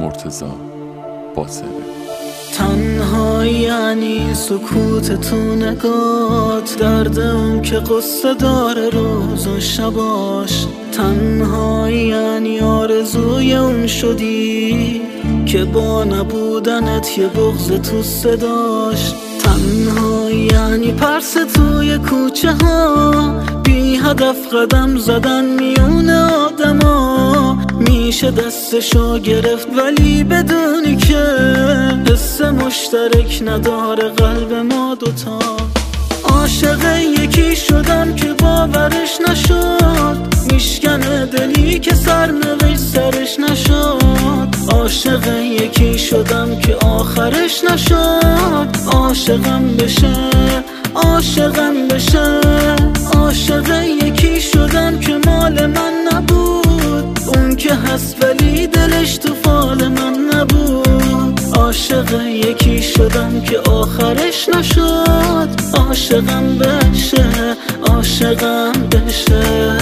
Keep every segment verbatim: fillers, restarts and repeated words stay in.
مرتضی باصره. تنهایی یعنی سکوت تو نگات، درد اون که قصه داره روز و شباش. تنهایی یعنی آرزوی اون شدی که با نبودنت یه بغض تو صداش. تنهایی یعنی پرس توی کوچه ها، بی هدف قدم زدن میون آدما. میشه دستشو گرفت ولی بدونی که حس مشترک نداره قلب ما دوتا. عاشق یکی شدم که باورش نشد، میشکنه دلی که سرنوشت سرش نشد. عاشق یکی شدم که آخرش نشد. عاشقم بشه عاشقم بشه عاشق یکی شدم که مال من نبود، اون که هست ولی دلش تو فال من نبود. عاشق یکی شدم که آخرش نشد. عاشقم بشه عاشقم بشه.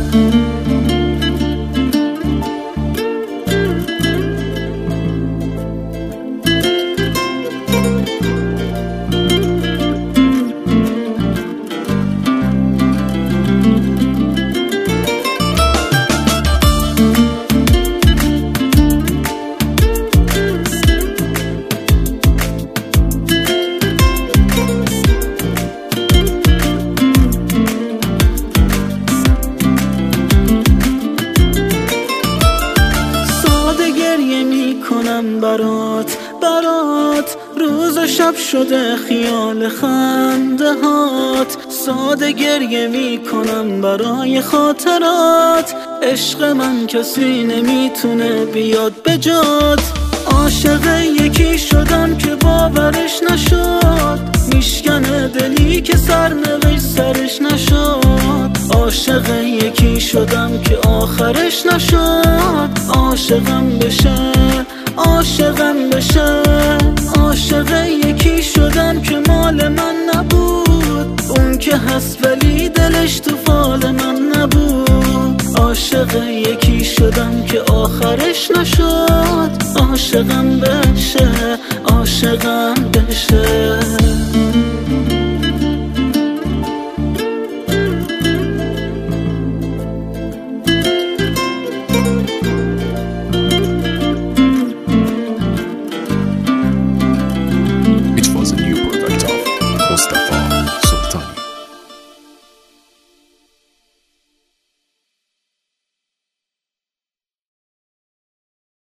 کنم برات برات روز و شب شده خیال خنده هات. ساده گریه می کنم برای خاطرات، عشق من کسی نمیتونه بیاد بجات. عاشق یکی شدم که باورش نشد، میشکنه دلی که سرنوشت سرش نشد. عاشق یکی شدم که آخرش نشد. عاشقم بشه عاشقم بشه عاشق یکی شدم که مال من نبود، اون که هست ولی دلش تو فال من نبود. عاشق یکی شدم که آخرش نشد. عاشقم بشه عاشقم بشه.